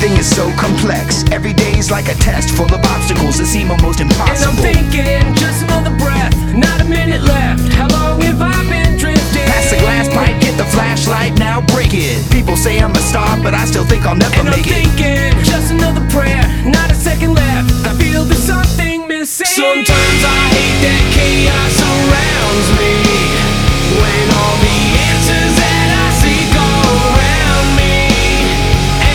Everything is so complex. Every day's like a test, full of obstacles that seem almost impossible. And I'm thinking, just another breath, not a minute left. How long have I been drifting? Pass the glass pipe, get the flashlight, now break it. People say I'm a star, but I still think I'll never And I'm make it. thinking, just another prayer, not a second left. I feel there's something missing. Sometimes I hate that chaos